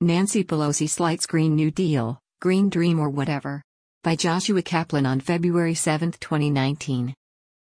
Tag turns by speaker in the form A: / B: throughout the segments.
A: Nancy Pelosi slights Green New Deal, Green Dream or whatever. By Joshua Kaplan on February 7, 2019.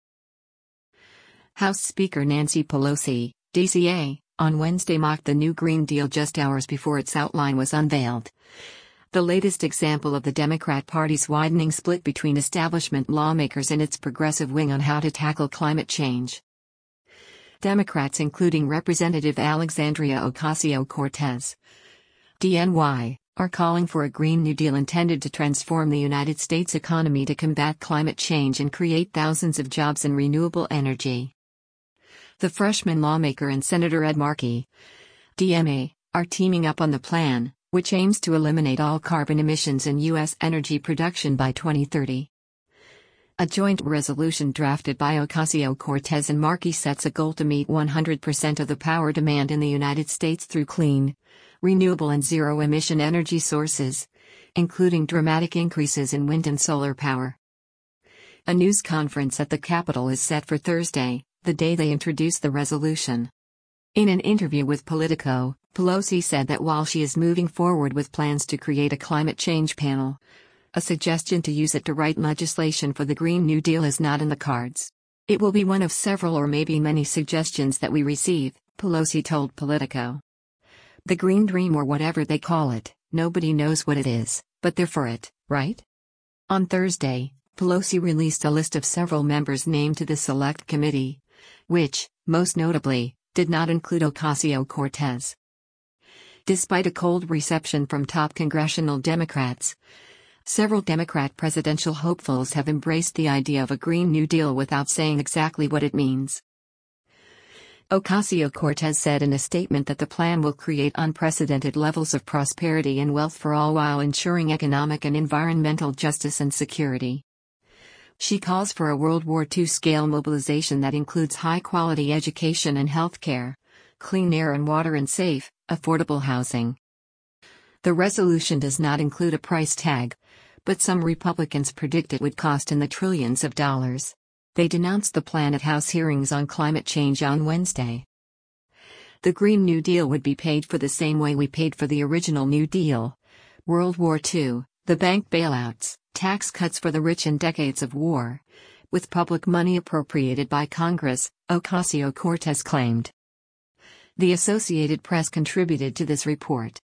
A: House Speaker Nancy Pelosi, DCA, on Wednesday mocked the new Green Deal just hours before its outline was unveiled. The latest example of the Democrat Party's widening split between establishment lawmakers and its progressive wing on how to tackle climate change. Democrats including Representative Alexandria Ocasio-Cortez, DNY, are calling for a Green New Deal intended to transform the United States economy to combat climate change and create thousands of jobs in renewable energy. The freshman lawmaker and Senator Ed Markey, DMA, are teaming up on the plan, which aims to eliminate all carbon emissions in U.S. energy production by 2030. A joint resolution drafted by Ocasio-Cortez and Markey sets a goal to meet 100% of the power demand in the United States through clean, renewable and zero-emission energy sources, including dramatic increases in wind and solar power. A news conference at the Capitol is set for Thursday, the day they introduce the resolution. In an interview with Politico, Pelosi said that while she is moving forward with plans to create a climate change panel, a suggestion to use it to write legislation for the Green New Deal is not in the cards. It will be one of several or maybe many suggestions that we receive, Pelosi told Politico. The Green Dream or whatever they call it, nobody knows what it is, but they're for it, right? On Thursday, Pelosi released a list of several members named to the Select Committee, which, most notably, did not include Ocasio-Cortez. Despite a cold reception from top congressional Democrats, several Democrat presidential hopefuls have embraced the idea of a Green New Deal without saying exactly what it means. Ocasio-Cortez said in a statement that the plan will create unprecedented levels of prosperity and wealth for all while ensuring economic and environmental justice and security. She calls for a World War II-scale mobilization that includes high-quality education and health care, clean air and water and safe, affordable housing. The resolution does not include a price tag, but some Republicans predict it would cost in the trillions of dollars. They denounced the plan at House hearings on climate change on Wednesday. The Green New Deal would be paid for the same way we paid for the original New Deal, World War II, the bank bailouts, tax cuts for the rich and decades of war, with public money appropriated by Congress, Ocasio-Cortez claimed. The Associated Press contributed to this report.